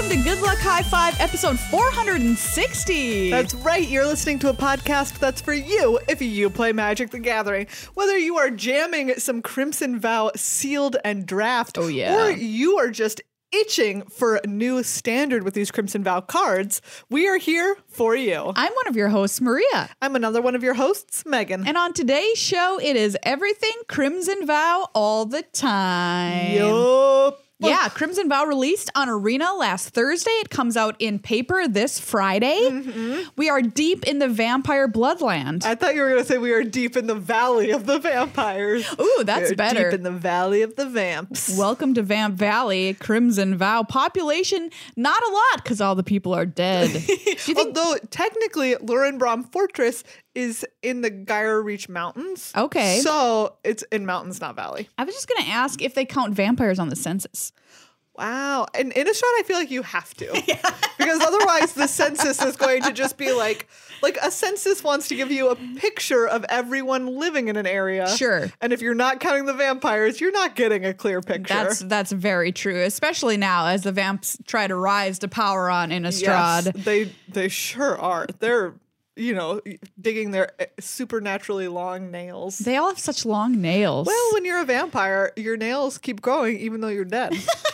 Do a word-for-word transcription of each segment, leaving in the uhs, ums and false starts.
welcome to Good Luck High Five, episode four hundred sixty. That's right. You're listening to a podcast that's for you if you play Magic the Gathering. Whether you are jamming some Crimson Vow sealed and draft, oh, yeah. or you are just itching for a new standard with these Crimson Vow cards, we are here for you. I'm one of your hosts, Maria. I'm another one of your hosts, Megan. And on today's show, it is everything Crimson Vow all the time. Yup. Yeah, Crimson Vow released on Arena last Thursday. It comes out in paper this Friday. Mm-hmm. We are deep in the vampire bloodland. I thought you were going to say we are deep in the valley of the vampires. Ooh, that's We're better. Deep in the valley of the vamps. Welcome to Vamp Valley, Crimson Vow. Population, not a lot because all the people are dead. Do you think- Although technically, Lurenbrom Fortress is in the Gyre Reach Mountains. Okay. So it's in mountains, not valley. I was just going to ask if they count vampires on the census. Wow. And Innistrad, I feel like you have to. Yeah. Because otherwise the census is going to just be like, like a census wants to give you a picture of everyone living in an area. Sure. And if you're not counting the vampires, you're not getting a clear picture. That's that's very true, especially now as the vamps try to rise to power on Innistrad. Yes, they, they sure are. They're, you know, digging their supernaturally long nails. They all have such long nails. Well, when you're a vampire, your nails keep growing even though you're dead.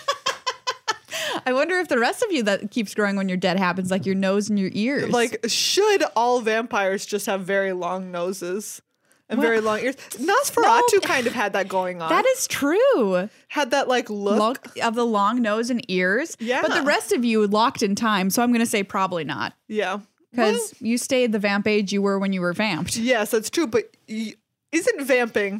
I wonder if the rest of you that keeps growing when you're dead happens, like your nose and your ears. Like, should all vampires just have very long noses and Well, very long ears? Nosferatu no. kind of had that going on. That is true. Had that, like, look. Look of the long nose and ears. Yeah. But the rest of you locked in time, so I'm going to say probably not. Yeah. Because Well, you stayed the vamp age you were when you were vamped. yes, that's true. But y- isn't vamping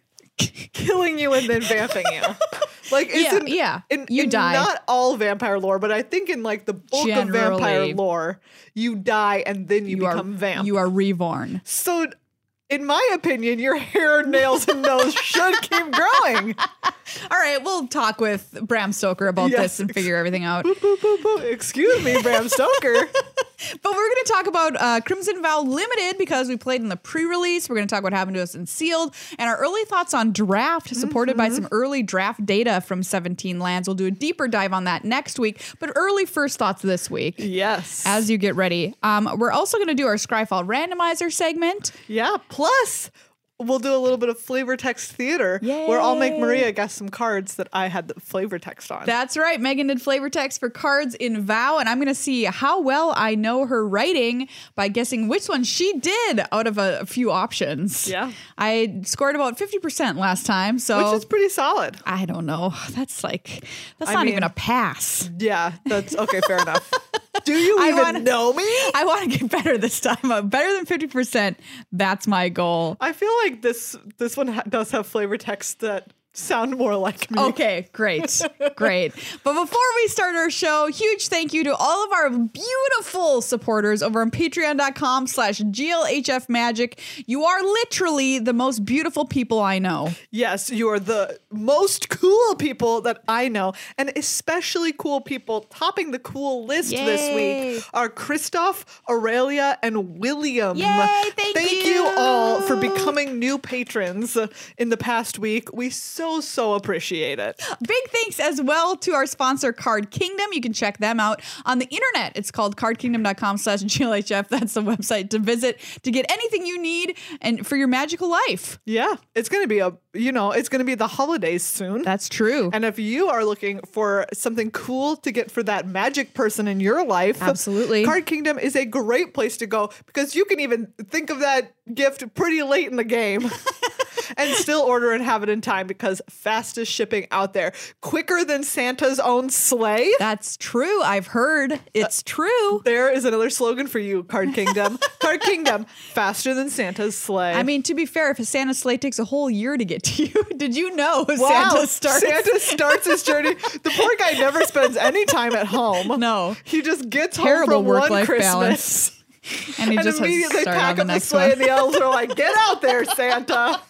killing you and then vamping you? Like, Yeah, isn't, yeah. In, You in die. Not all vampire lore, but I think in, like, the bulk of vampire Generally. lore, you die and then you, You become are vamp. You are reborn. So, in my opinion, your hair, nails, and nose should keep growing. All right, we'll talk with Bram Stoker about Yes. this and figure everything out. Boop, boop, boop, boop. Excuse me, Bram Stoker. But we're going to talk about uh, Crimson Vow Limited because we played in the pre-release. We're going to talk what happened to us in Sealed and our early thoughts on Draft, supported by some early draft data from seventeen lands. We'll do a deeper dive on that next week, but early first thoughts this week. Yes. As you get ready. Um, we're also going to do our Scryfall randomizer segment. yeah. Plus, we'll do a little bit of flavor text theater where I'll make Yay. Maria guess some cards that I had the flavor text on. That's right. Megan did flavor text for cards in Vow, and I'm going to see how well I know her writing by guessing which one she did out of a, a few options. Yeah. I scored about fifty percent last time, so which is pretty solid. I don't know. That's like, that's I not mean- even a pass. Yeah, that's okay. Fair enough. Do you I even wanna- know me? I want to get better this time. Uh, Better than fifty percent. That's my goal. I feel like this this one ha- does have flavor text that sound more like me. Okay, great, great. But before we start our show, huge thank you to all of our beautiful supporters over on patreon.com slash GLHF Magic. You are literally the most beautiful people I know. Yes, you are the most cool people that I know, and especially cool people topping the cool list Yay. this week are Christoph, Aurelia, and William. Yay, thank you you. all for becoming new patrons in the past week. We so, so appreciate it. Big thanks as well to our sponsor, Card Kingdom. You can check them out on the internet. It's called cardkingdom.com slash GLHF. That's the website to visit to get anything you need and for your magical life. Yeah, it's going to be a, you know, it's going to be the holidays soon. That's true. And if you are looking for something cool to get for that magic person in your life, Absolutely. Card Kingdom is a great place to go because you can even think of that gift pretty late in the game. And still order and have it in time because fastest shipping out there. Quicker than Santa's own sleigh. That's true. I've heard it's true. There is another slogan for you, Card Kingdom. Card Kingdom, faster than Santa's sleigh. I mean, to be fair, if a Santa sleigh takes a whole year to get to you, did you know wow, Santa starts? Santa starts his journey. The poor guy never spends any time at home. No. He just gets Terrible home from one work-life Christmas. balance. And he And just has to immediately start pack on the up the next sleigh one. and the elves are like, get out there, Santa.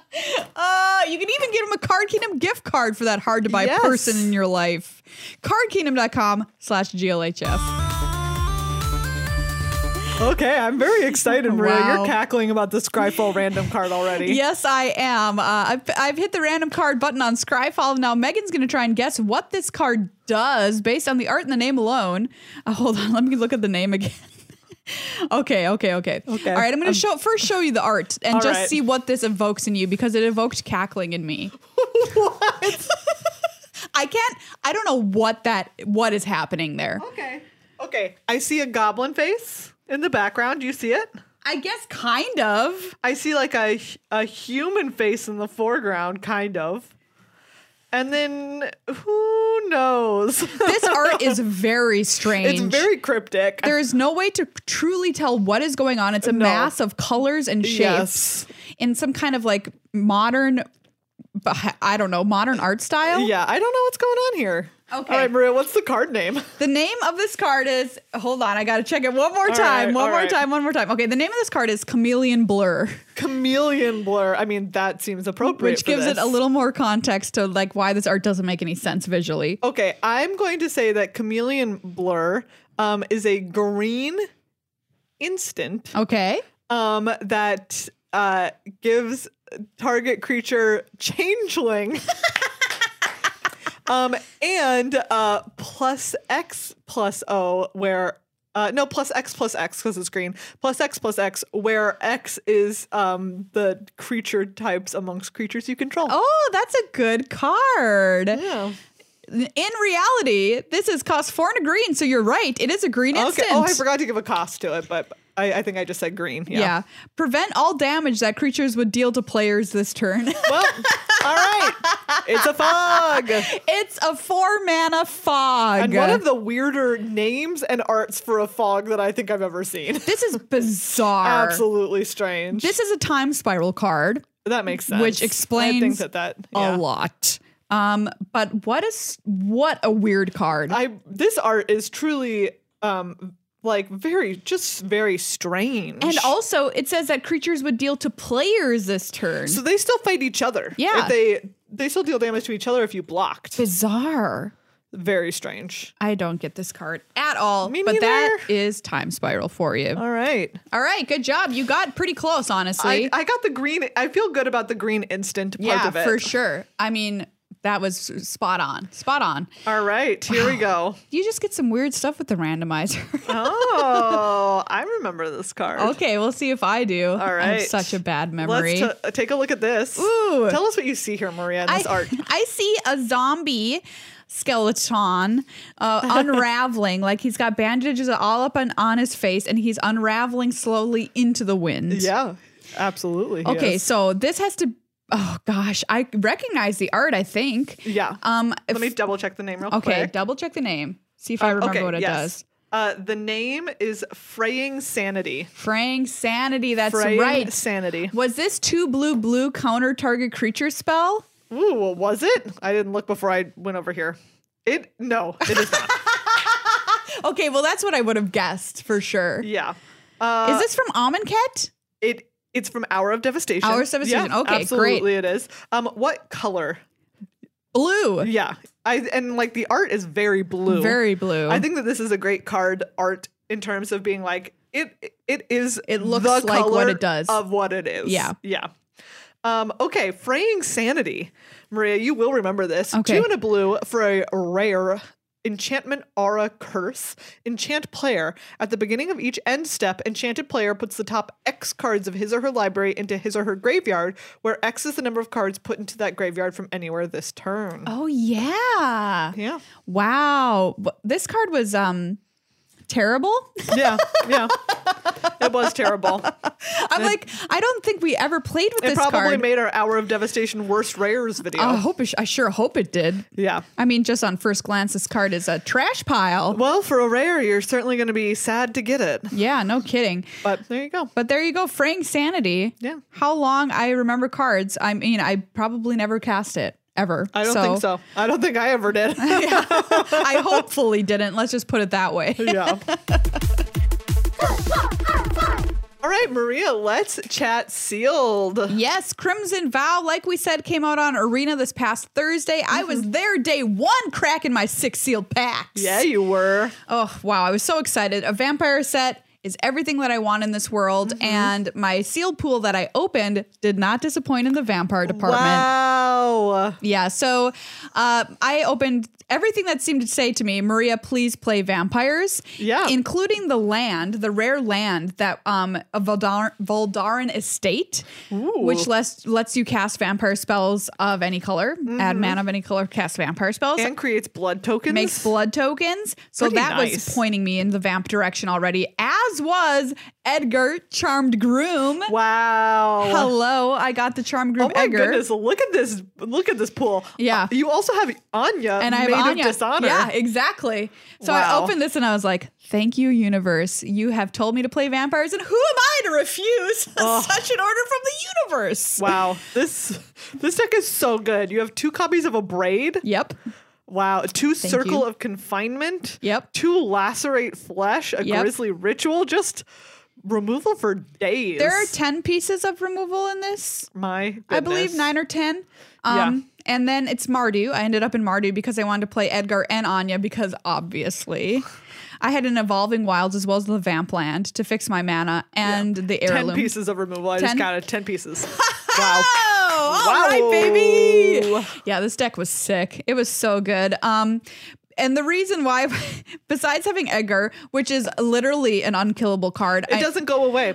Uh, you can even get him a Card Kingdom gift card for that hard to buy Yes. person in your life. cardkingdom.com slash GLHF. Okay, I'm very excited, Maria. Wow. You're cackling about the Scryfall random card already. Yes, I am. Uh, I've, I've hit the random card button on Scryfall. Now, Megan's going to try and guess what this card does, based on the art and the name alone. Uh, hold on, let me look at the name again. okay, okay, okay. Okay. All right, I'm going to Um, show first show you the art and all just right. see what this evokes in you because it evoked cackling in me. What? I can't. I don't know what that. What is happening there? Okay. Okay. I see a goblin face in the background. Do you see it? I guess kind of. I see like a a human face in the foreground, kind of. And then who knows? This art is very strange. It's very cryptic. There is no way to truly tell what is going on. It's a No. mass of colors and shapes Yes. in some kind of like modern, I don't know, modern art style. Yeah, I don't know what's going on here. Okay. All right, Maria, what's the card name? The name of this card is, hold on, I got to check it one more All time. right, one all more right. time. One more time. Okay. The name of this card is Chameleon Blur, Chameleon Blur. I mean, that seems appropriate. which for gives it this. a little more context to like why this art doesn't make any sense visually. Okay, I'm going to say that Chameleon Blur um, is a green instant Okay. um, that uh, gives target creature changeling. um, and uh, plus X plus O, where uh, no plus X plus X because it's green. Plus X plus X, where X is um, the creature types amongst creatures you control. Oh, that's a good card. Yeah. In reality, this is cost four and a green, so you're right. It is a green instant. Okay. Oh, I forgot to give a cost to it, but I, I think I just said green. Yeah. Yeah. Prevent all damage that creatures would deal to players this turn. Well, all right. It's a fog. It's a four mana fog. And one of the weirder names and arts for a fog that I think I've ever seen. This is bizarre. Absolutely strange. This is a time spiral card, that makes sense. which I explains think that that yeah. a lot. Um, but what is what a weird card. I this art is truly um like very just very strange. And also, it says that creatures would deal to players this turn. so they still fight each other. Yeah. If they they still deal damage to each other if you blocked. Bizarre. Very strange. I don't get this card at all. Me but neither. that is time spiral for you. All right. All right, good job. You got pretty close, honestly. I, I got the green. I feel good about the green instant part yeah, of it. for sure. I mean, that was spot on. Spot on. All right, here we go. You just get some weird stuff with the randomizer. Oh, I remember this card. Okay, we'll see if I do. All I have right. such a bad memory. Let's t- take a look at this. Ooh. Tell us what you see here, Maria, in this I, art. I see a zombie skeleton uh, unraveling, like he's got bandages all up on, on his face, and he's unraveling slowly into the wind. Yeah, absolutely. he Okay, is. so this has to. Oh gosh, I recognize the art. I think. Yeah. Um. Let if- me double check the name real okay, quick. double check the name. See if I remember okay, what it yes. does. Uh, the name is Fraying Sanity. Fraying Sanity. That's Fraying right. Sanity. Was this two blue blue counter target creature spell? Ooh, well, was it? I didn't look before I went over here. It no, it is not. Okay, well that's what I would have guessed for sure. Yeah. Uh, Is this from Amonkhet? it? It's from Hour of Devastation. Hour of Devastation. Yeah, Okay, absolutely great. it is. Um, what color? Blue. Yeah, I and like the art is very blue. Very blue. I think that this is a great card art in terms of being like it. It is. It looks the like what color it does. of what it is. Yeah. Yeah. Um, okay, Fraying Sanity. Maria, you will remember this. Okay. Two and a blue for a rare enchantment aura curse. Enchant player. At the beginning of each end step, enchanted player puts the top X cards of his or her library into his or her graveyard, where X is the number of cards put into that graveyard from anywhere this turn. Oh yeah. Yeah. Wow. W- This card was um terrible. Yeah. Yeah. It was terrible. I'm like, I don't think we ever played with It this probably card. made our Hour of Devastation worst rares video. I hope it sh- I sure hope it did. Yeah. I mean, just on first glance, this card is a trash pile. Well, for a rare, you're certainly going to be sad to get it. Yeah, no kidding. But there you go. But there you go, Fraying Sanity. Yeah. How long I remember cards. I mean, I probably never cast it ever. I don't think so. I don't think I ever did. I hopefully didn't. Let's just put it that way. Yeah. All right, Maria, let's chat sealed. Yes, Crimson Vow, like we said, came out on Arena this past Thursday. I was there day one cracking my six sealed packs. Yeah, you were. Oh, wow. I was so excited. A vampire set is everything that I want in this world. Mm-hmm. And my sealed pool that I opened did not disappoint in the vampire department. Wow. Yeah. So uh, I opened everything that seemed to say to me, Maria, please play vampires. Yeah. Including the land, the rare land that um, a Voldar- Voldaran estate, Ooh. which lets, lets you cast vampire spells of any color, mm-hmm. add mana of any color, cast vampire spells. And creates blood tokens. Makes blood tokens. So Pretty that nice. was pointing me in the vamp direction already, as was Edgar, Charmed Groom. Wow. Hello, I got the Charmed Groom Oh my Edgar. goodness, look at this. Look at this pool. Yeah. Uh, you also have Anya, And I have Maid Anya. of Dishonor. Yeah, exactly. So Wow. I opened this and I was like, thank you, universe. You have told me to play vampires, and who am I to refuse such an order from the universe? Wow. This this deck is so good. You have two copies of a braid. Yep. Wow. Two Thank circle you. of confinement. Yep. Two lacerate flesh, a Yep. grisly ritual, just removal for days. There are ten pieces of removal in this. My goodness. I believe nine or ten. Um, And then it's Mardu. I ended up in Mardu because I wanted to play Edgar and Anya because obviously I had an Evolving Wilds as well as the Vamp Land to fix my mana and the heirloom. Ten pieces of removal. I Ten? just counted ten pieces. Wow. Oh, all Wow. right, baby. Yeah, this deck was sick. It was so good. Um, and the reason why, besides having Edgar, which is literally an unkillable card, It I- doesn't go away.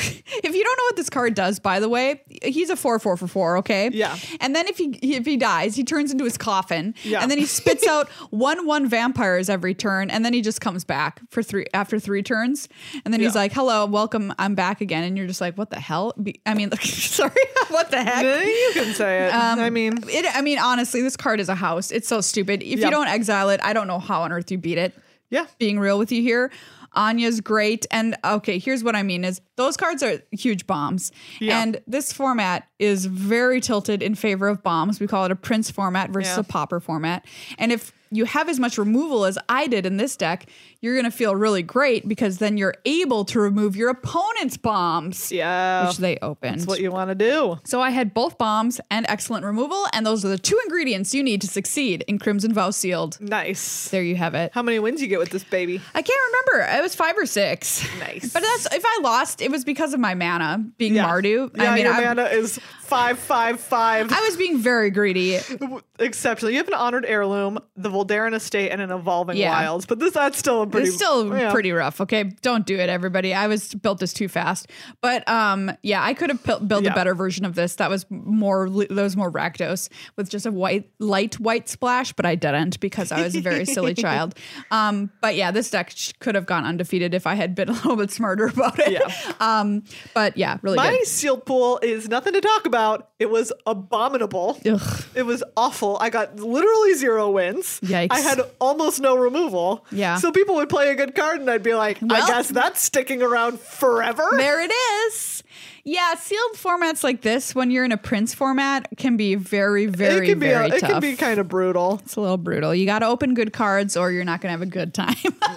if you don't know what this card does, by the way, he's a four four for four, okay? Yeah. And then if he if he dies, he turns into his coffin. Yeah. And then he spits out one one vampires every turn, and then he just comes back for three after three turns. And then he's Yeah. like, "Hello, welcome, I'm back again." And you're just like, "What the hell?" Be- I mean, sorry, what the heck? You can say it. Um, I mean, it, I mean, honestly, this card is a house. It's so stupid. If Yeah. you don't exile it, I don't know how on earth you beat it. yeah. Being real with you here, Anya's great. And okay, here's what I mean is those cards are huge bombs. Yeah. And this format is very tilted in favor of bombs. We call it a Prince format versus Yeah. a Pauper format. And if you have as much removal as I did in this deck, you're going to feel really great because then you're able to remove your opponent's bombs, Yeah. which they opened. That's what you want to do. So I had both bombs and excellent removal, and those are the two ingredients you need to succeed in Crimson Vow Sealed. Nice. There you have it. How many wins you get with this baby? I can't remember. It was five or six. Nice. But that's if I lost, it was because of my mana being Yeah. Mardu. Yeah, I mean, your I, mana is five, five, five. I was being very greedy. Exceptional. You have an honored heirloom, the Voldaran estate, and an evolving Yeah. wilds. But this that's still a pretty. It's still yeah. pretty rough. Okay, don't do it, everybody. I was built this too fast. But um, yeah, I could have pu- built Yeah. a better version of this. That was more that was more Rakdos with just a white, light white splash. But I didn't because I was a very silly child. Um, but yeah, this deck sh- could have gone undefeated if I had been a little bit smarter about it. Yeah. Um, but yeah, really My good. sealed pool is nothing to talk about. It was abominable. Ugh. It was awful. I got literally zero wins. Yikes. I had almost no removal. Yeah. So people would play a good card and I'd be like, Well- I guess that's sticking around forever. There it is. Yeah, sealed formats like this, when you're in a Prince format, can be very, very, it can be very a, it tough. can be kind of brutal. It's a little brutal. You got to open good cards, or you're not going to have a good time.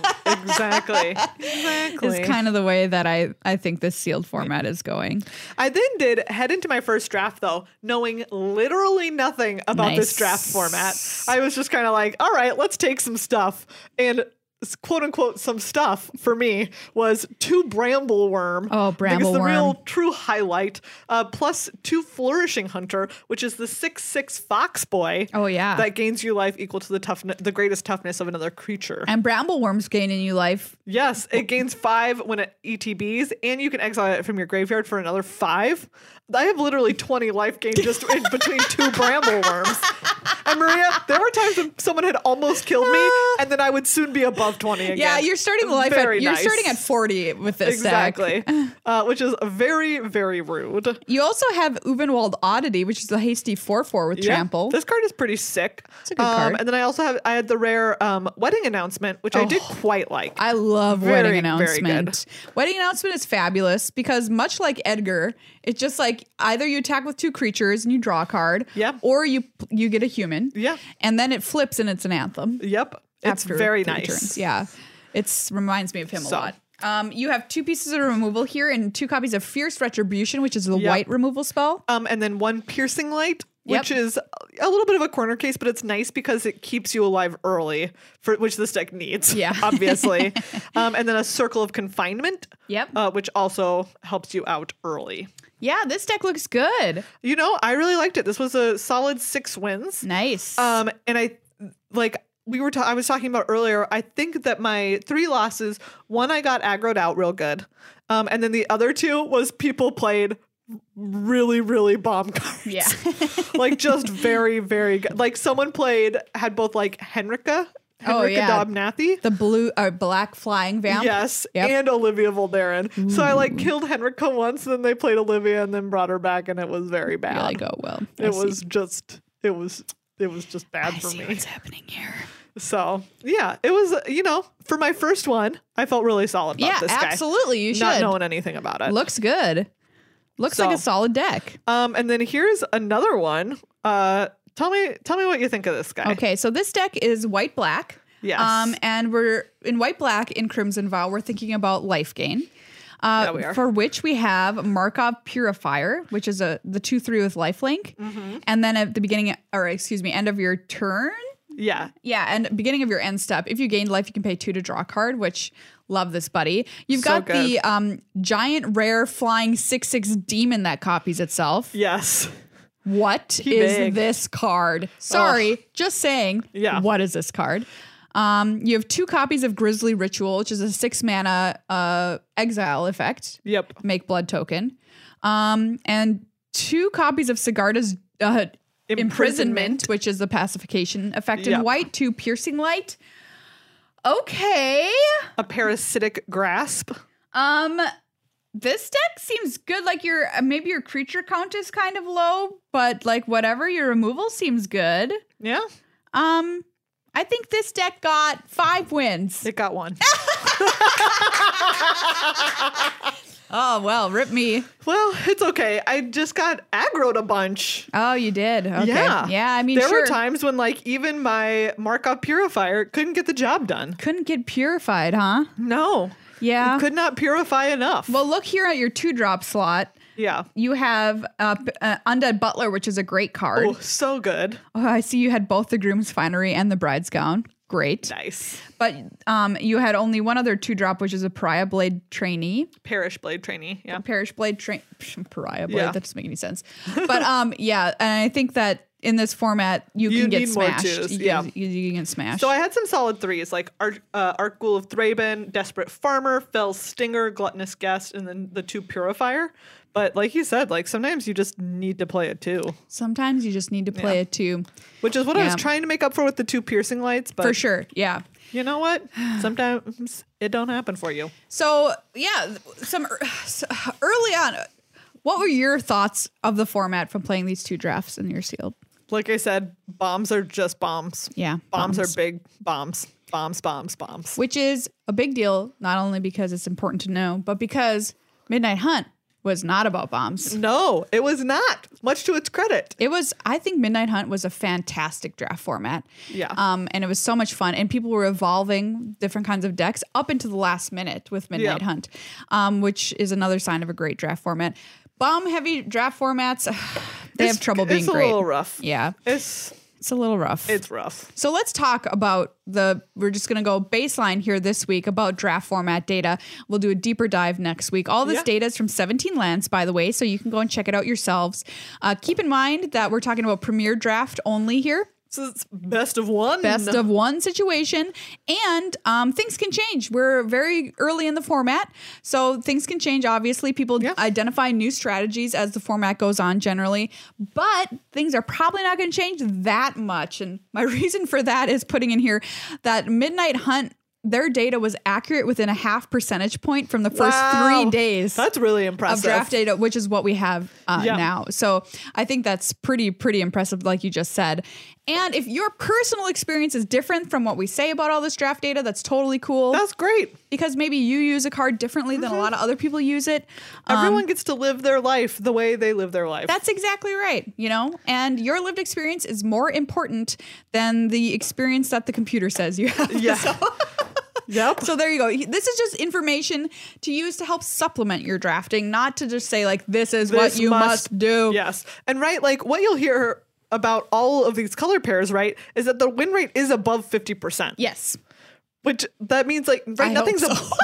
Exactly. Exactly. Is kind of the way that I I think this sealed format is going. I then did head into my first draft though, knowing literally nothing about this Nice. draft format. I was just kind of like, all right, let's take some stuff. And quote unquote some stuff for me was two bramble worm. Oh, bramble Because the worm. real true highlight, uh, plus two flourishing hunter, which is the six six fox boy. Oh, yeah. That gains you life equal to the toughness, the greatest toughness of another creature. And bramble worms gain in you life. Yes, it gains five when it E T Bs, and you can exile it from your graveyard for another five. I have literally twenty life gain just in between two bramble worms. And Maria, there were times when someone had almost killed me, and then I would soon be above twenty again. Yeah, you're starting the life at Very you're nice. starting at forty with this deck. Exactly, uh, which is very, very rude. You also have Uvenwald Oddity, which is a hasty four four with Yeah, trample. this card is pretty sick. It's a good um, card. And then I also have I had the rare um, wedding announcement, which I did quite like. I love Very, Wedding very good. Announcement. Wedding Announcement is fabulous because much like Edgar, it's just like either you attack with two creatures and you draw a card, Yeah. or you you get a human, Yeah. and then it flips and it's an anthem. Yep, it's after very three nice. turns. Yeah, it's reminds me of him So. a lot. Um, you have two pieces of removal here and two copies of Fierce Retribution, which is the Yep. white removal spell. Um, and then one piercing light, which Yep. is a little bit of a corner case, but it's nice because it keeps you alive early, for which this deck needs. Yeah. Obviously. um, and then a Circle of Confinement. Yep. Uh, which also helps you out early. Yeah, this deck looks good. You know, I really liked it. This was a solid six wins. Nice. Um, and I like we were. Ta- I was talking about earlier. I think that my three losses. One, I got aggroed out real good, um, and then the other two was people played really, really bomb cards. Yeah. Like just very, very good. Like someone played had both like Henrika. Oh, Henrika yeah. Dobnathy. The blue or black flying vamp. Yes, Yep. and Olivia Voldaren. So I like killed Henrika once, and then they played Olivia, and then brought her back, and it was very bad. Really go well. I It see. was just, it was, it was just bad I for see me. what's happening here. So yeah, it was. You know, for my first one, I felt really solid about Yeah, this guy. absolutely. You should. Not knowing anything about it. Looks good. Looks So- like a solid deck. Um, and then here's another one. Uh, tell me, tell me what you think of this guy. Okay, so this deck is white black. Yes. Um, and we're in white black in Crimson Vow. We're thinking about life gain. Uh, Yeah, we are. For which we have Markov Purifier, which is a the two three with lifelink, Mm-hmm. and then at the beginning, or excuse me, end of your turn. Yeah. Yeah, and beginning of your end step, if you gained life, you can pay two to draw a card, which love this buddy. You've So got good. the um, giant rare flying six six demon that copies itself. Yes. What He is big. this card? Sorry, just saying. Yeah. What is this card? Um, you have two copies of Grisly Ritual, which is a six mana uh, exile effect. Yep. Make blood token. Um, and two copies of Sigarda's uh, imprisonment. Imprisonment. which is the pacification effect in Yep. white, two piercing light. Okay. A parasitic grasp. Um, this deck seems good. Like your uh, maybe your creature count is kind of low, but like whatever, your removal seems good. Yeah. Um, I think this deck got five wins. It got one. Oh well, rip me. Well, it's okay. I just got aggroed a bunch. Oh, you did. Okay. Yeah. Yeah. I mean, There sure. were times when like even my Markov Purifier couldn't get the job done. Couldn't get purified, huh? No. Yeah. It could not purify enough. Well, look here at your two drop slot. yeah. You have uh, p- uh, Undead Butler, which is a great card. Oh, so good. Oh, I see you had both the Groom's Finery and the Bride's Gown. Great. Nice. But um, you had only one other two drop, which is a Pariah Blade Trainee. Parish Blade Trainee. Yeah. Parish Blade Train Pariah Blade. Yeah. That doesn't make any sense. But um, yeah, and I think that in this format, you, You can get need more smashed. twos, You, yeah. you, you can get smashed. So I had some solid threes like Ar- uh, Arc Ghoul of Thraben, Desperate Farmer, Fell Stinger, Gluttonous Guest, and then the two Purifier. But like you said, like sometimes you just need to play it too, Sometimes you just need to play Yeah. it too. which is what I was Yeah. trying to make up for with the two Piercing Lights. But For sure. Yeah. you know what? Sometimes it don't happen for you. So yeah, some ear- so early on, what were your thoughts of the format from playing these two drafts in your sealed? Like I said, bombs are just bombs. Yeah, Bombs, bombs. are big bombs. Bombs, bombs, bombs. Which is a big deal, not only because it's important to know, but because Midnight Hunt was not about bombs. No, it was not. Much to its credit. It was, I think Midnight Hunt was a fantastic draft format. Yeah. Um, and it was so much fun. And people were evolving different kinds of decks up into the last minute with Midnight Yeah. Hunt, um, which is another sign of a great draft format. Bomb heavy draft formats, they It's- have trouble being it's a great. little rough. Yeah. It's It's a little rough. it's rough. So let's talk about the, we're just going to go baseline here this week about draft format data. We'll do a deeper dive next week. All this Yeah. data is from seventeen lands, by the way, so you can go and check it out yourselves. Uh, keep in mind that we're talking about Premier Draft only here. So it's best of one. Best of one situation, and um, things can change. We're very early in the format, so things can change. Obviously, people Yeah. identify new strategies as the format goes on generally, but things are probably not going to change that much. And my reason for that is putting in here that Midnight Hunt, their data was accurate within a half percentage point from the first Wow. three days That's really of impressive. draft data, which is what we have uh, Yeah. now. So I think that's pretty, pretty impressive, like you just said. And if your personal experience is different from what we say about all this draft data, that's totally cool. That's great. because maybe you use a card differently than a lot of other people use it. Um, Everyone gets to live their life the way they live their life. That's exactly right, you know? And your lived experience is more important than the experience that the computer says you have. yeah. Yep. So there you go. This is just information to use to help supplement your drafting, not to just say like, this is what This you must, do. Yes. And right, like what you'll hear about all of these color pairs, right, is that the win rate is above fifty percent. Yes. Which that means like right I nothing's hope a, so.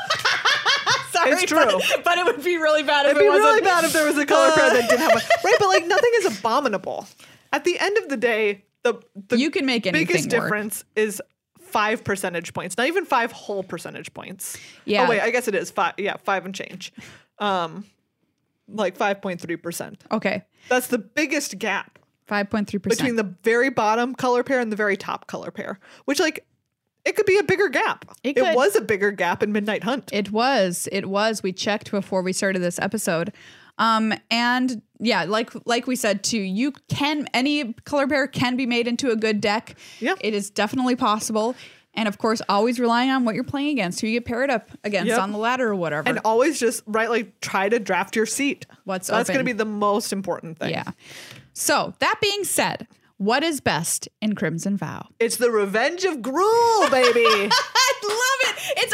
Sorry, It's true. But, but it would be really bad if it'd it be wasn't. really bad if there was a color pair that didn't have a right, but like nothing is abominable. At the end of the day, the the You can make anything biggest work. difference is five percentage points, not even five whole percentage points. Yeah. Oh wait, I guess it is five. Yeah, five and change. Um, like five point three percent. Okay. That's the biggest gap five point three percent. between the very bottom color pair and the very top color pair, which like it could be a bigger gap. It It could. was a bigger gap in Midnight Hunt. It was. It was. We checked before we started this episode. Um, and yeah, like like we said too, you can any color pair can be made into a good deck. Yeah. It is definitely possible. And of course, always relying on what you're playing against, who you get paired up against Yep. on the ladder or whatever. And always just right, like try to draft your seat. What's That's going to open. be the most important thing. Yeah. So that being said, what is best in Crimson Vow? It's the Revenge of Gruul, baby. I love it. It's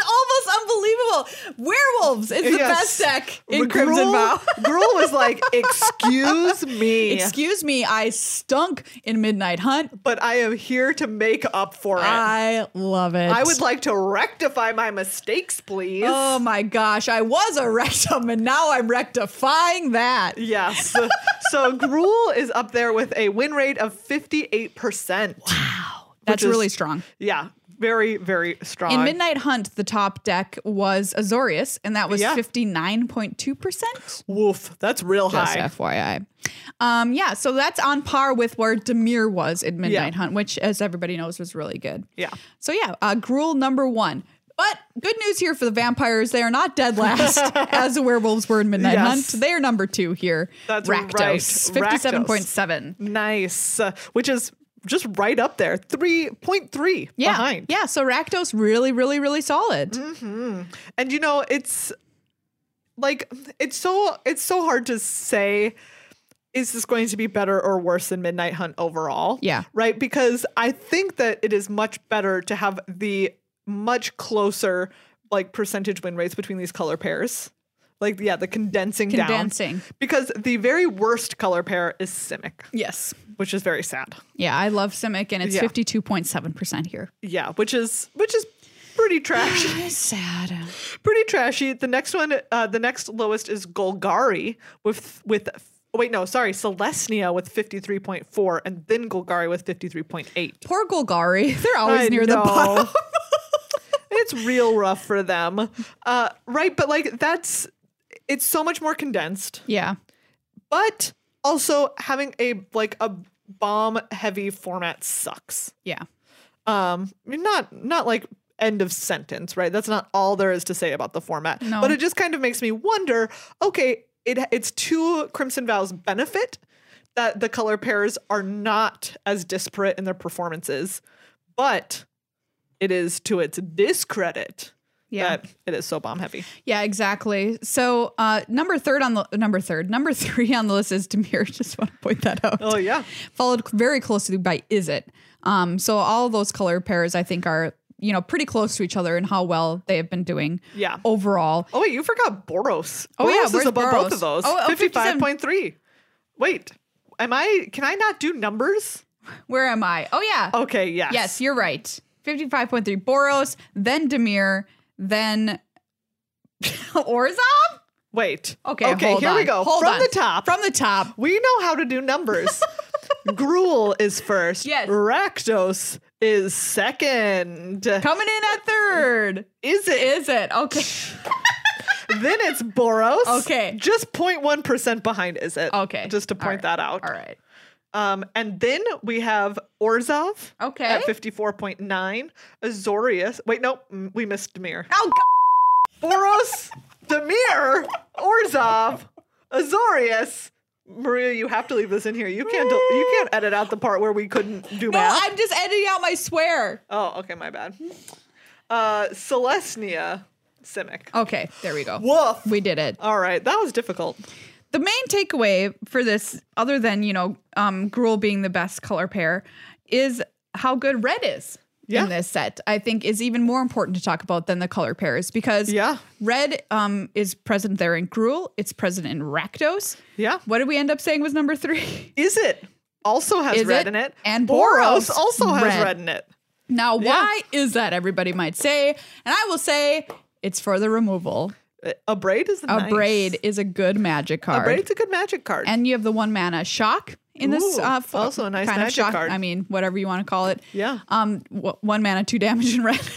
almost unbelievable. Werewolves is the Yes. best deck in Gruul- Crimson Vow. Gruul was like, excuse me, Excuse me, I stunk in Midnight Hunt. but I am here to make up for it. I love it. I would like to rectify my mistakes, please. Oh my gosh, I was a rectum and now I'm rectifying that. Yes. So Gruul is up there with a win rate of fifty-eight percent. Wow. That's is- really strong. Yeah. Very, very strong. In Midnight Hunt, the top deck was Azorius, and that was Yeah. fifty-nine point two percent. Woof. That's real Just high. F Y I. Um, yeah, so that's on par with where Demir was in Midnight Yeah. Hunt, which, as everybody knows, was really good. Yeah. So yeah, uh, Gruul number one. But good news here for the vampires. They are not dead last as the werewolves were in Midnight Yes. Hunt. They are number two here. That's Rakdos, right. fifty-seven point seven. Nice. Uh, which is just right up there. three point three Yeah. behind. Yeah, so Rakdos really, really, really solid. And you know, it's like it's so it's so hard to say is this going to be better or worse than Midnight Hunt overall? Yeah. Right? Because I think that it is much better to have the much closer like percentage win rates between these color pairs. Like yeah, the condensing, Condensing. down. Because the very worst color pair is Simic, Yes. which is very sad. Yeah, I love Simic, and it's Yeah. fifty-two point seven percent here. Yeah, which is which is pretty trashy. It's sad. pretty trashy. The next one, uh, the next lowest is Golgari with with oh, wait no sorry Celestia with fifty-three point four, and then Golgari with fifty-three point eight. Poor Golgari. They're always I near the know. bottom. It's real rough for them, uh, right? But like that's it's so much more condensed, Yeah. but also having a like a bomb heavy format sucks. Yeah. Um, I mean, not not like end of sentence, right? That's not all there is to say about the format. No. But it just kind of makes me wonder, okay, it it's to Crimson Vow's benefit that the color pairs are not as disparate in their performances, but it is to its discredit Yeah. that it is so bomb heavy. Yeah, exactly. So uh, number third on the number third, number three on the list is Demir. Just want to point that out. Oh yeah. Followed very closely by Is It. Um, so all those color pairs I think are, you know, pretty close to each other in how well they have been doing. Yeah. Overall. Oh wait, you forgot Boros. Oh, yeah, Boros is where's above both Boros? of those. Oh, oh, fifty-five point three. Wait, am I? Can I not do numbers? Where am I? Oh yeah. Okay. Yes. Yes, you're right. fifty-five point three Boros, then Demir, then Orzhov? Wait. Okay, Okay. hold Here we on. go. Hold From on. the top. From the top. We know how to do numbers. Gruul is first. Yes. Rakdos is second. Coming in at third. Is it? Is it? Okay. Then it's Boros. Okay. Just zero point one percent behind is it? Okay. Just to All point right. that out. All right. Um, and then we have Orzhov Okay. at fifty-four point nine. Azorius. Wait, no, mm, we missed Demir. Oh, God. Boros, Demir, Orzhov, Azorius. Maria, you have to leave this in here. You can't. del- You can't edit out the part where we couldn't do No, math. I'm just editing out my swear. Oh, okay, my bad. Uh, Celestia, Simic. Okay, there we go. Woof. We did it. All right, that was difficult. The main takeaway for this, other than, you know, um, Gruul being the best color pair, is how good red is Yeah. in this set. I think is even more important to talk about than the color pairs because Yeah. red um, is present there in Gruul. It's present in Rakdos. Yeah. What did we end up saying was number three? Is it also has Is red it? in it. And Boros Boros, also has red. red in it. Now, why is that, everybody might say? And I will say it's for the removal. A braid is A nice. braid is a good magic A card. braid's a good magic card. And you have the one mana shock in this Ooh, uh, f- also a nice kind of magic shock. card. I mean, whatever you want to call it. Yeah. Um, w- one mana, two damage in red.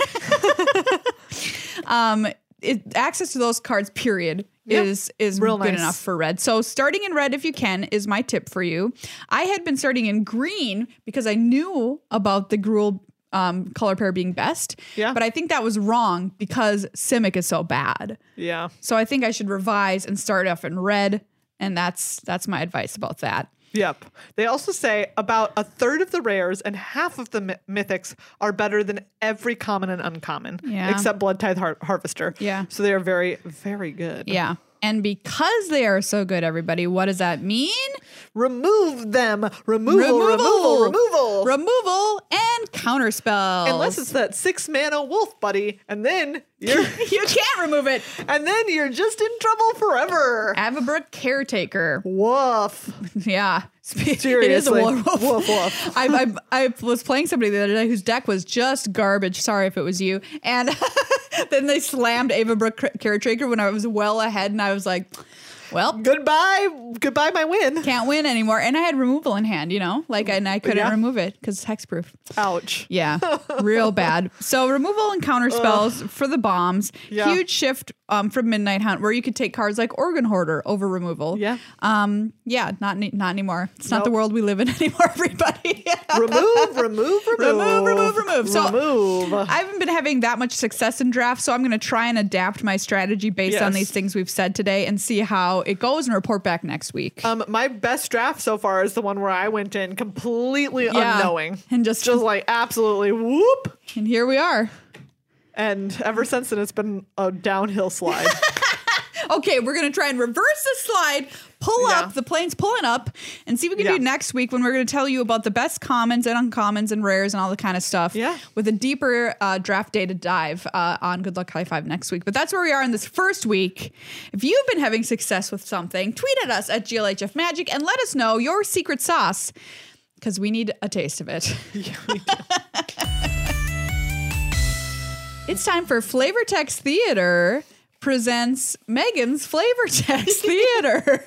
um, it, access to those cards, period, Yep. is is Real good nice. enough for red. So starting in red if you can is my tip for you. I had been starting in green because I knew about the Gruul um, color pair being best. Yeah. But I think that was wrong because Simic is so bad. yeah. So I think I should revise and start off in red, and that's that's my advice about that. Yep. They also say about a third of the rares and half of the my- mythics are better than every common and uncommon, Yeah. except Blood Tithe Har- Harvester. Yeah. So they are very, very good. Yeah. And because they are so good, everybody, what does that mean? Remove them. Removal, removal, removal. Removal and counter spells. Unless it's that six mana wolf, buddy, and then you're you can't remove it. and then you're just in trouble forever. Avabrook Caretaker. Woof. Yeah. It is a Seriously. werewolf. Woof, woof. I, I, I was playing somebody the other day whose deck was just garbage. Sorry if it was you. And then they slammed Avabrook Caretaker when I was well ahead, and I was like, well, Goodbye. Goodbye, my win. can't win anymore. And I had removal in hand, you know, like, and I couldn't Yeah. remove it because it's hexproof. Ouch. Yeah, real bad. So removal and counter spells for the bombs. Yeah. Huge shift um, from Midnight Hunt, where you could take cards like Organ Hoarder over removal. Yeah. Um. Yeah. Not ne- not anymore. It's not the Nope. world we live in anymore. Everybody. Remove, remove, remove. Remove, remove, remove. So- remove. I haven't been having that much success in drafts, so I'm going to try and adapt my strategy based on Yes. these things we've said today and see how it goes and report back next week. Um, my best draft so far is the one where I went in completely Yeah. unknowing. And just- just like absolutely whoop. And here we are. And ever since then, it's been a downhill slide. Okay, we're going to try and reverse the slide, pull Yeah. up, the plane's pulling up, and see what we can Yeah. do next week when we're going to tell you about the best commons and uncommons and rares and all the kind of stuff. Yeah. With a deeper uh, draft data dive uh, on Good Luck High Five next week. But that's where we are in this first week. If you've been having success with something, tweet at us at G L H F Magic and let us know your secret sauce because we need a taste of it. It's time for Flavor Text Theater presents Megan's Flavor Text Theater.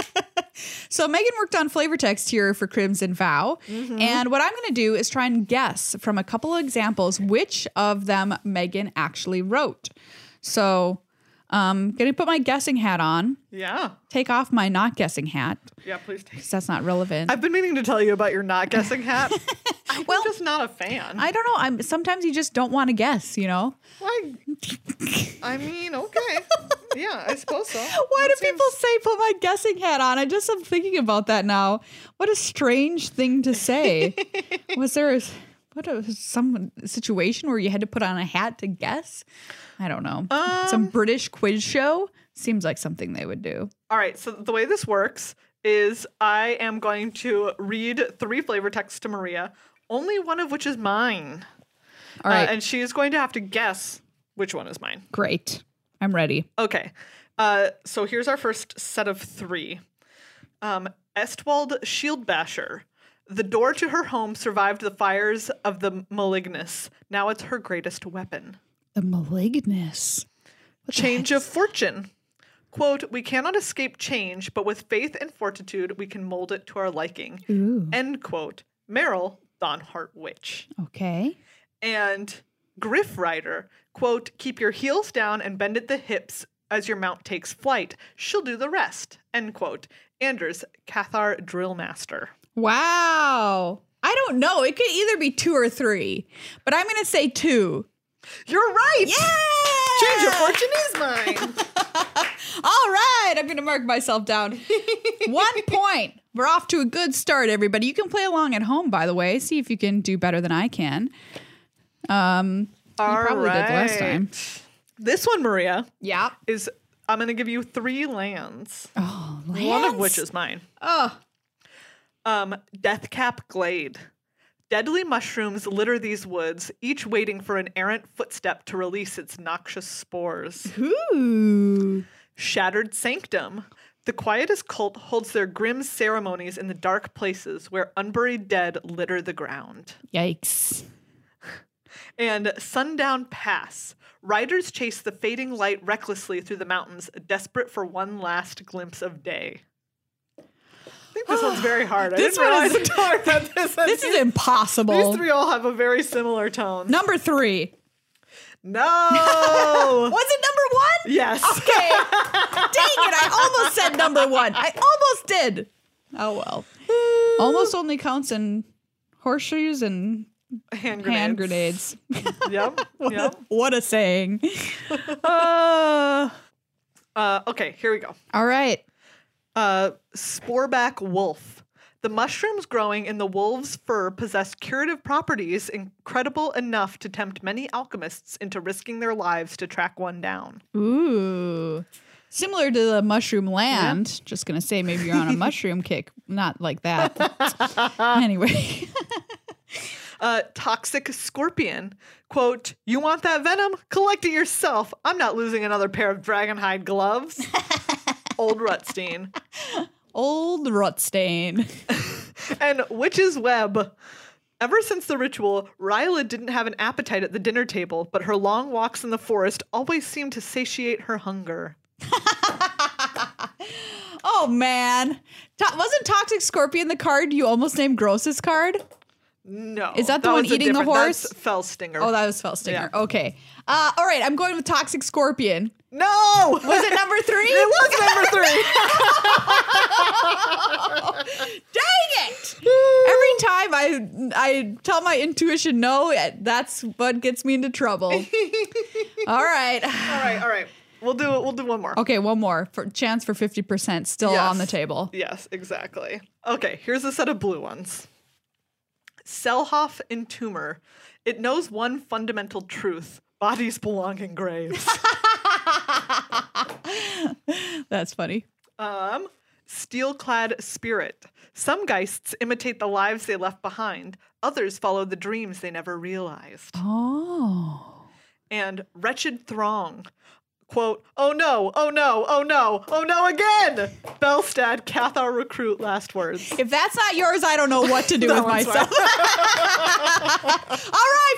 So Megan worked on flavor text here for Crimson Vow. And what I'm going to do is try and guess from a couple of examples which of them Megan actually wrote. So I'm going to put my guessing hat on, Yeah. take off my not guessing hat Yeah, please take. because that's not relevant. I've been meaning to tell you about your not guessing hat. I'm Well, just not a fan. I don't know. I'm sometimes you just don't want to guess, you know? Why? I mean, okay. Yeah, I suppose so. Why do people say put my guessing hat on? I just am thinking about that now. What a strange thing to say. Was there a, what a, some situation where you had to put on a hat to guess? I don't know. Um, some British quiz show? Seems like something they would do. All right, so the way this works is I am going to read three flavor texts to Maria, only one of which is mine. All right. Uh, and she is going to have to guess which one is mine. Great. I'm ready. Okay. Uh, so here's our first set of three. Um, Estwald Shieldbasher. The door to her home survived the fires of the Malignus. Now it's her greatest weapon. The Malignus. What the Change heck of fortune. Quote, we cannot escape change, but with faith and fortitude, we can mold it to our liking. Ooh. End quote. Meryl, Dawnheart Witch. Okay. And Griff Rider, quote, keep your heels down and bend at the hips as your mount takes flight. She'll do the rest. End quote. Anders, Cathar Drillmaster. Wow. I don't know. It could either be two or three, but I'm going to say two. You're right. Yeah! Change of fortune is mine. All right. I'm going to mark myself down. One point. We're off to a good start, everybody. You can play along at home, by the way. See if you can do better than I can. Um, you All probably did last time. This one, Maria, Yeah. is I'm going to give you three lands. Oh, One of which is mine. Oh, Um, Deathcap Glade. Deadly mushrooms litter these woods, each waiting for an errant footstep to release its noxious spores. ooh. Shattered Sanctum. The quietest cult holds their grim ceremonies in the dark places where unburied dead litter the ground. Yikes. And Sundown Pass. Riders chase the fading light recklessly through the mountains, desperate for one last glimpse of day. I think this one's very hard. I This didn't one realize is- until I read this. This is impossible. These three all have a very similar tone. Number three. No! Was it number one? Yes. Okay. Dang it. I almost said number one. I almost did. Oh, well. Almost only counts in horseshoes and Hand grenades. hand grenades. Yep. Yep. What a saying. Uh, Uh, okay, here we go. all right. Uh, Sporeback wolf. The mushrooms growing in the wolf's fur possess curative properties incredible enough to tempt many alchemists into risking their lives to track one down. Ooh. Similar to the mushroom land. Just going to say maybe you're on a mushroom kick. Not like that. Anyway. Uh, toxic scorpion. Quote, you want that venom? Collect it yourself. I'm not losing another pair of dragonhide gloves. Old Rutstein. Old Rutstain. And Witch's Web. Ever since the ritual, Ryla didn't have an appetite at the dinner table, but her long walks in the forest always seemed to satiate her hunger. Oh, man. To- wasn't Toxic Scorpion the card you almost named Gross's card? No. Is that the one was a eating the different- horse? That's Fellstinger. Oh, that was Fellstinger. Yeah. Okay. Uh, all right, I'm going with Toxic Scorpion. No! Was it number three? It was number three. Dang it! Every time I I tell my intuition no, that's what gets me into trouble. All right. All right, all right. We'll do we'll do one more. Okay, one more. For chance for fifty percent still Yes. on the table. Yes, exactly. Okay, here's a set of blue ones. Selhoff Entomber. It knows one fundamental truth. Bodies belong in graves. That's funny. um, Steel-clad Spirit. Some geists imitate the lives they left behind. Others follow the dreams they never realized. Oh. And Wretched Throng. Quote, oh no, oh no, oh no, oh no again! Belstad, Cathar recruit, last words. If that's not yours, I don't know what to do That with one's myself. All right,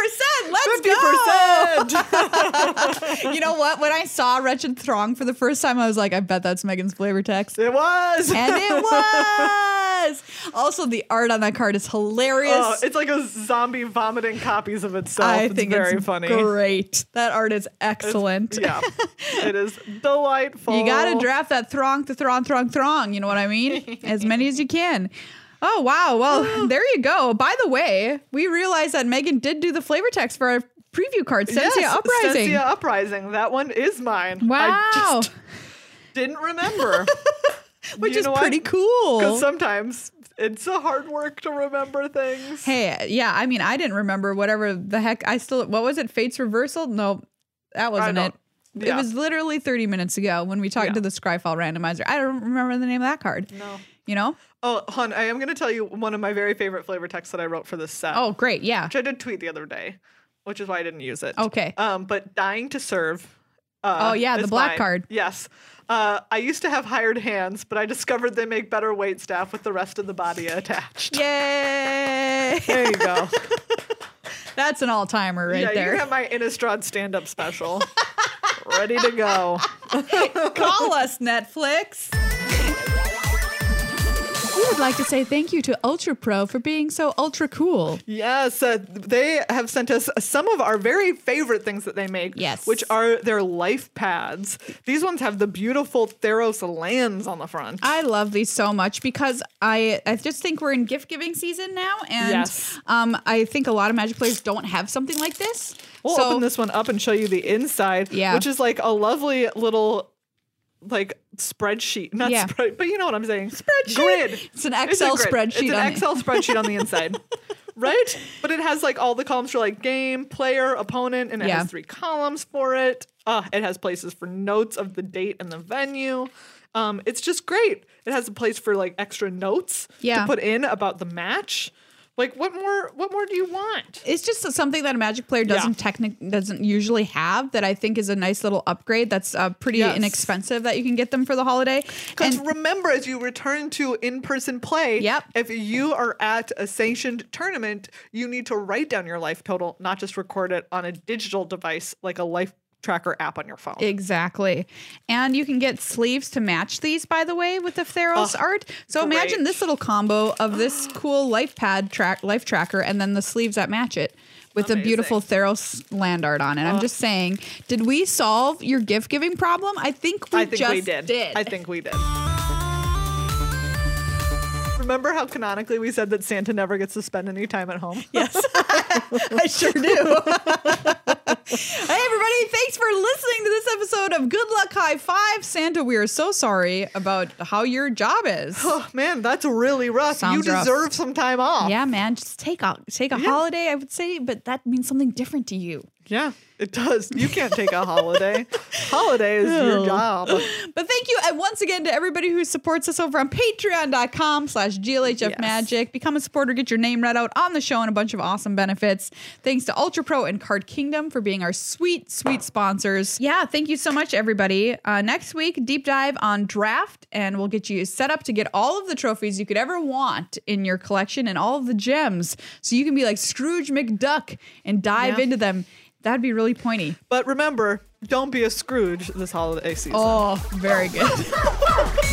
fifty percent. Let's fifty percent! go. You know what? When I saw Wretched Throng for the first time, I was like, I bet that's Megan's flavor text. It was! And it was. Also, the art on that card is hilarious. Oh, it's like a zombie vomiting copies of itself. I it's think very it's funny. great. That art is excellent. Yeah, it is delightful. You got to draft that throng to throng, throng, throng. You know what I mean? As many as you can. Oh, wow. Well, there you go. By the way, we realized that Megan did do the flavor text for our preview card, Sensia yes, Uprising. Sensia Uprising. That one is mine. Wow. I just didn't remember. Which You is know what? pretty cool. Because sometimes it's a hard work to remember things. Hey, yeah, I mean, I didn't remember whatever the heck I still, what was it? Fate's Reversal? No, that wasn't don't- it. It yeah. was literally thirty minutes ago when we talked Yeah. to the Scryfall randomizer. I don't remember the name of that card. No. You know? Oh, hon, I am going to tell you one of my very favorite flavor texts that I wrote for this set. Oh, great. Yeah. Which I did tweet the other day, which is why I didn't use it. Okay. Um, but Dying to Serve. Uh, Oh, yeah, the is black mine. card. Yes. Uh, I used to have hired hands, but I discovered they make better wait staff with the rest of the body attached. Yay. There you go. That's an all timer right yeah, there. you can have my Innistrad stand-up special. Ready to go. Call us, Netflix. We would like to say thank you to Ultra Pro for being so ultra cool. Yes, uh, they have sent us some of our very favorite things that they make. Yes. Which are their life pads. These ones have the beautiful Theros lands on the front. I love these so much because I I just think we're in gift giving season now, and Yes. um, I think a lot of Magic players don't have something like this. We'll so open this one up and show you the inside, Yeah. which is like a lovely little like spreadsheet. Not Yeah. spread, but you know what I'm saying. Spreadsheet. Grid. It's an It's a Excel grid. spreadsheet It's an on the- Excel spreadsheet on the inside. Right? But it has like all the columns for like game, player, opponent, and it Yeah. has three columns for it. Uh, it has places for notes of the date and the venue. Um, it's just great. It has a place for like extra notes Yeah. to put in about the match. Like, what more? What more do you want? It's just something that a Magic player doesn't Yeah. technic doesn't usually have that I think is a nice little upgrade. That's uh, pretty Yes. inexpensive that you can get them for the holiday. Because And remember, as you return to in-person play, Yep. if you are at a sanctioned tournament, you need to write down your life total, not just record it on a digital device like a life tracker app on your phone. exactly, and you can get sleeves to match these. By the way, with the Theros Oh, art. So imagine great. this little combo of this cool life pad track life tracker, and then the sleeves that match it. With the Amazing. beautiful Theros land art on it. I'm just saying, did we solve your gift giving problem? I think we I think just we did. did. I think we did. Remember how canonically we said that Santa never gets to spend any time at home? Yes, I sure do. Hey, everybody, thanks for listening to this episode of Good Luck High Five. Santa, we are so sorry about how your job is. Oh man, that's really rough. Sounds you rough. deserve some time off. Yeah, man, just take a, take a Yeah. holiday, I would say, but that means something different to you. Yeah, it does. You can't take a holiday. Holiday is your job. But thank you and once again to everybody who supports us over on patreon.com slash GLHF Yes. Magic. Become a supporter, get your name read out on the show and a bunch of awesome benefits. Thanks to Ultra Pro and Card Kingdom for being our sweet, sweet sponsors. Yeah, thank you so much, everybody. Uh, next week, deep dive on draft, and we'll get you set up to get all of the trophies you could ever want in your collection and all of the gems. So you can be like Scrooge McDuck and dive Yeah. into them. That'd be really pointy. But remember, don't be a Scrooge this holiday season. Oh, very good.